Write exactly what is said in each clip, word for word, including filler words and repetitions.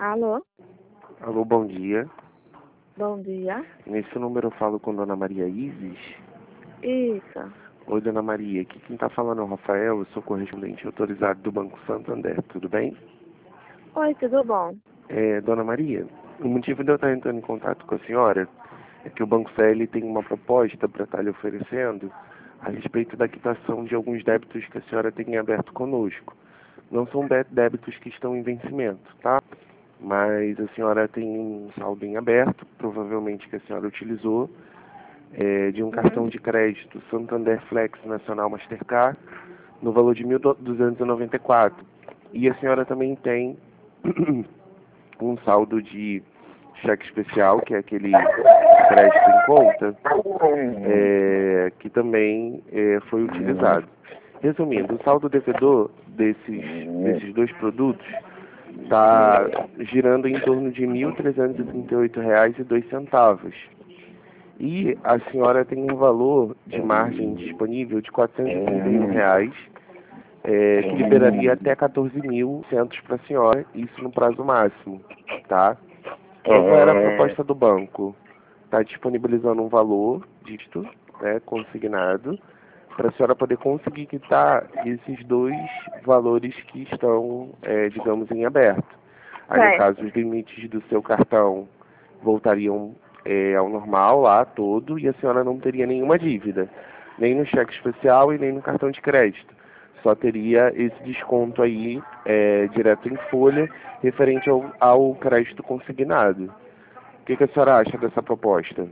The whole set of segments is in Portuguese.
Alô? Alô, bom dia. Bom dia. Nesse número eu falo com Dona Maria Isis. Isso. Oi, Dona Maria. Aqui quem está falando é o Rafael, eu sou correspondente autorizado do Banco Santander, tudo bem? Oi, tudo bom? É, Dona Maria, o motivo de eu estar entrando em contato com a senhora é que o Banco C L tem uma proposta para estar lhe oferecendo a respeito da quitação de alguns débitos que a senhora tem aberto conosco. Não são dé- débitos que estão em vencimento, tá? Mas a senhora tem um saldo em aberto, provavelmente que a senhora utilizou, é, de um cartão Uhum. de crédito Santander Flex Nacional Mastercard, no valor de mil duzentos e noventa e quatro. E a senhora também tem um saldo de cheque especial, que é aquele crédito em conta, é, que também é, foi utilizado. Resumindo, o saldo devedor desses, desses dois produtos está girando em torno de mil trezentos e trinta e oito reais e dois centavos. E a senhora tem um valor de margem disponível de quatrocentos e trinta e um reais, é, que liberaria até quatorze mil e seiscentos para a senhora, isso no prazo máximo, tá? Então, qual era a proposta do banco? Está disponibilizando um valor dito, né, consignado, para a senhora poder conseguir quitar esses dois valores que estão, é, digamos, em aberto. Aí, no caso, Certo. os limites do seu cartão voltariam é, ao normal lá todo e a senhora não teria nenhuma dívida, nem no cheque especial e nem no cartão de crédito. Só teria esse desconto aí é, direto em folha referente ao, ao crédito consignado. O que, que a senhora acha dessa proposta?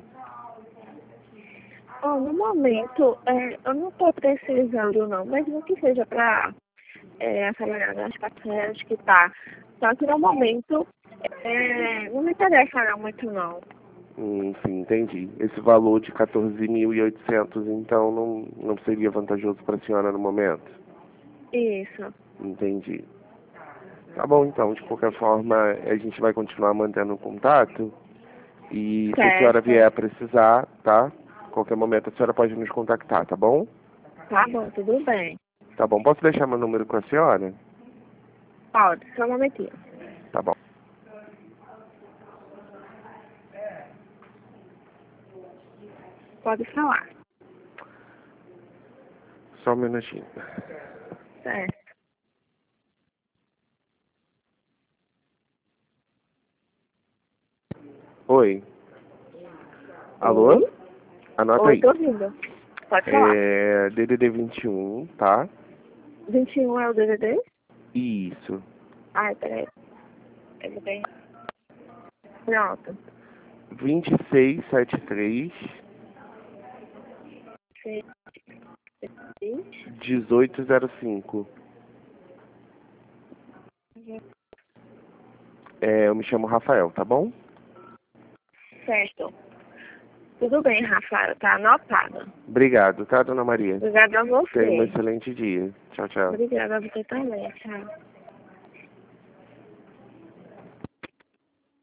Ó, no momento, é, eu não estou precisando não, mesmo que seja para é, acelerar as parcelas que tá. Só que no momento, é, não me interessa não muito não. Hum, sim, entendi. Esse valor de quatorze mil e oitocentos, então, não, não seria vantajoso para a senhora no momento? Isso. Entendi. Tá bom, então. De qualquer forma, a gente vai continuar mantendo o contato. E se a senhora Certo. vier a precisar, tá? Qualquer momento a senhora pode nos contactar, tá bom? Tá bom, tudo bem. Tá bom. Posso deixar meu número com a senhora? Pode, só um momentinho. Tá bom. Pode falar. Só um minutinho. Certo. Oi. Alô? Oi? Anota Oi, aí. tô ouvindo. Pode falar. É D D D vinte e um, tá? vinte e um é o D V D? Isso. Ai, peraí. Ele tem... Pronto. vinte e seis setenta e três, Seis. dezoito zero cinco. É, eu me chamo Rafael, tá bom? Certo. Tudo bem, Rafael, tá anotado. Obrigado, tá, Dona Maria? Obrigada a Tenha um você. excelente dia. Tchau, tchau. Obrigada a você também, tchau.